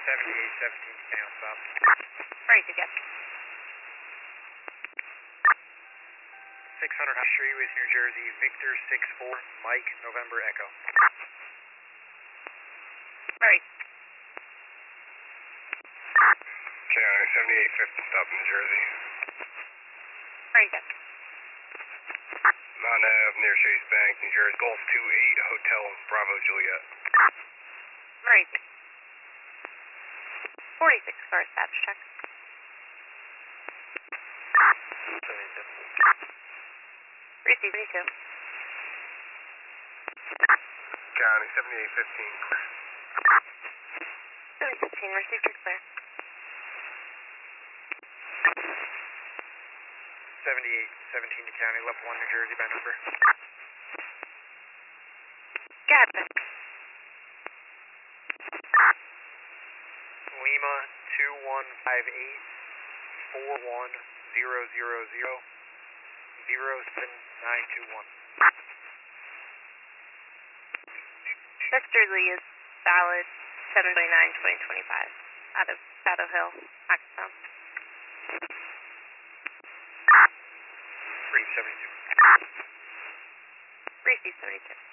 7817 Daniel stop. Ready to get. 600 High Street, West New Jersey, Victor 64, Mike, November Echo. Ready. County 7850 stop in New Jersey. Ready to get. Mount Ave near Chase Bank, New Jersey, Golf 28 Hotel Bravo Juliet. Ready to get. 46 car stats check. 72. 3C32. County 7815 clear. 715 received to clear. 7817 to County, level 1 New Jersey by number. Gadman. Lima 2158 41000 07921. Dexter Lee is valid 729-2025 out of Shadow Hill, Pakistan. 372. 3C72.